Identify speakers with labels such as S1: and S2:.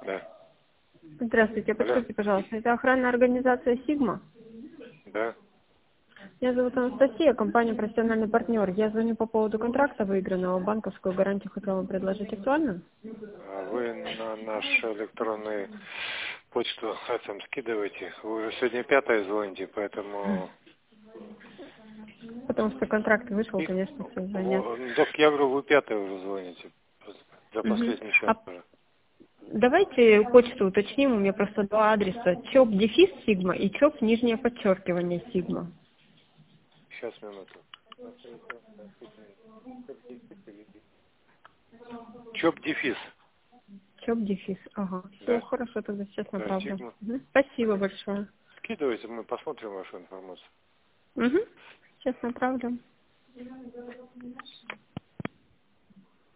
S1: Да.
S2: Здравствуйте,
S1: Алло.
S2: подскажите, пожалуйста, это охранная организация «Сигма»?
S1: Да.
S2: Меня зовут Анастасия, компания «Профессиональный партнер». Я звоню по поводу контракта выигранного. Банковскую гарантию хотела вам предложить. Актуально?
S1: Вы на нашу электронную почту этим скидываете. Вы уже сегодня 5-е звоните, поэтому...
S2: Потому что контракт вышел, конечно, все звонят.
S1: Так я говорю, вы 5-е уже звоните. За
S2: Мгм.
S1: последний час
S2: А
S1: уже.
S2: давайте почту уточним. У меня просто два адреса. ЧОП дефис Сигма и ЧОП нижнее подчеркивание Сигма.
S1: Сейчас, минуту. ЧОП дефис.
S2: ЧОП дефис. Ага. Все
S1: Да.
S2: хорошо, тогда сейчас
S1: Да,
S2: направлю.
S1: Сигма.
S2: Мгм. Спасибо большое.
S1: Скидывайте, мы посмотрим вашу информацию.
S2: Угу. Сейчас направлю.